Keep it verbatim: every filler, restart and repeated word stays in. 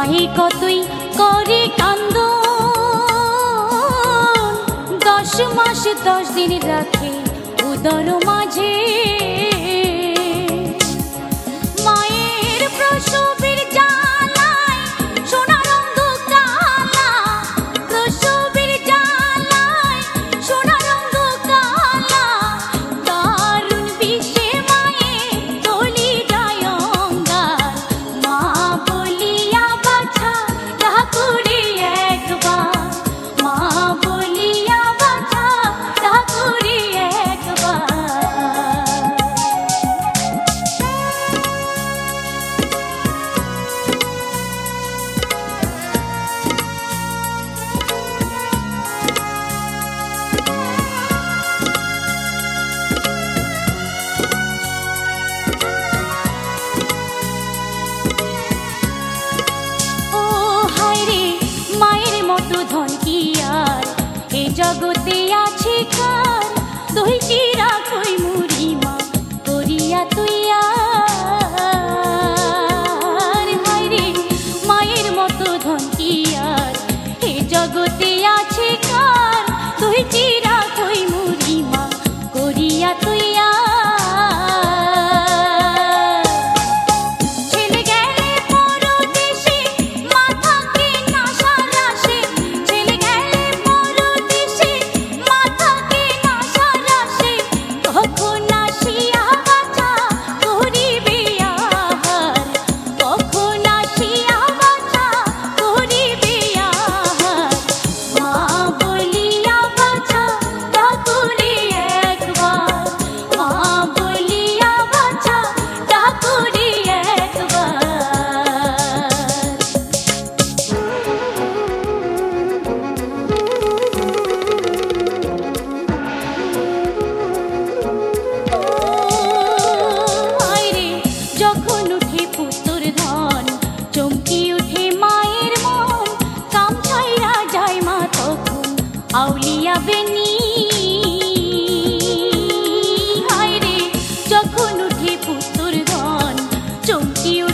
মাহি কতই করে কান্দন, দশ মাস দশ দিন রাখে উদর মাঝে। মায়ের প্রসবের জ্বালায় সোনার অন্ধকালা, প্রসবের জ্বালায় সোনার অন্ধকালা, দারুণ বিষে মায়ের গলি যায় অঙ্গার। মা বলিয়া বাছা ঠাকুরে একবার, মা বলিয়া বাছা ঠাকুরে একবার। ও হায়রে মায়ের মতো ধন কি আর এ জগতে আছে কার? দই চিরা কই মুড়ি মা করিয়া তুইয়া, হায়রে মায়ের মতো ধন কি আর এ জগতে আছে কার? দই চিরা কই মুড়ি মা করিয়া তুইয়া। ছেলে গেলে পরদেশে মা থাকে না সারাশে, ছেলে গেলে পরদেশে মা থাকে না সারাশে। কখন আসিয়া বাছা করিবে আহার, কখন আসিয়া বাছা করিবে আহার। মা বলিয়া বাছা ঠাকুরে একবার, মা বলিয়া বাছা ঠাকুরে একবার। আইরে যখন উঠে পুত্র ধন, চমকি উঠে মায়ের মন, কাম ছাইরা যায় মা তখন আউলিয়া বেনি। আইরে যখন উঠে পুত্র ধন, চমকি